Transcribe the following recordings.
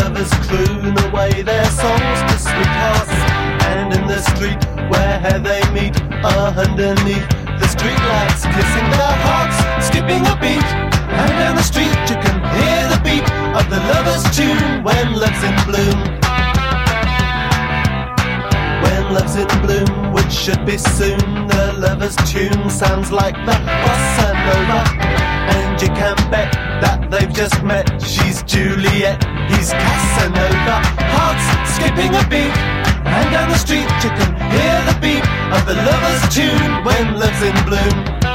lovers croon away their songs to sweethearts. And in the street where they meet, underneath the streetlights, kissing their hearts, skipping a beat. And down the street you can hear the beat of the lovers' tune when love's in bloom. When love's in bloom, which should be soon, the lovers' tune sounds like the bossa nova. And you can bet that they've just met. She's Juliet, he's Casanova. Hearts skipping a beat, and down the street you can hear the beat of the lovers' tune when love's in bloom.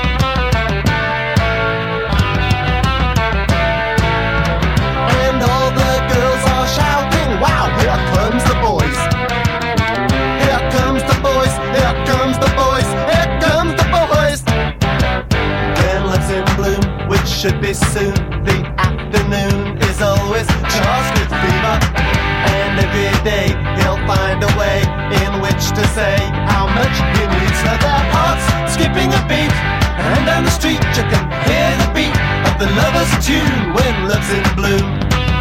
And all the girls are shouting, wow, here comes the boys. Here comes the boys, here comes the boys, here comes the boys. When love's in bloom, which should be soon, the afternoon is always charged with fever. And every day he'll find a way in which to say how much he needs her. Their hearts skipping a beat, and down the street you can hear the beat of the lovers' tune when love's in bloom.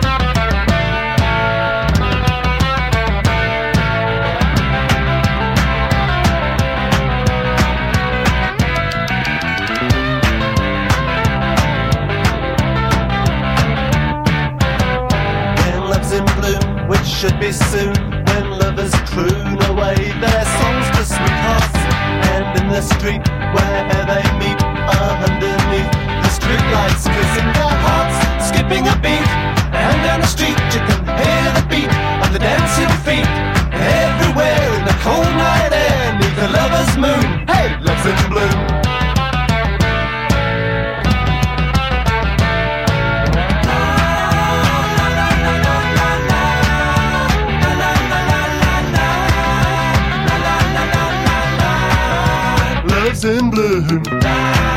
Which should be soon, when lovers croon away their songs to sweethearts. And in the street where they meet, underneath the streetlights, kissing their hearts, skipping a beat. And down the street you can hear the beat of the dancing feet. Everywhere in the cold night air, neath the lover's moon, hey, love's in bloom. Love's in bloom.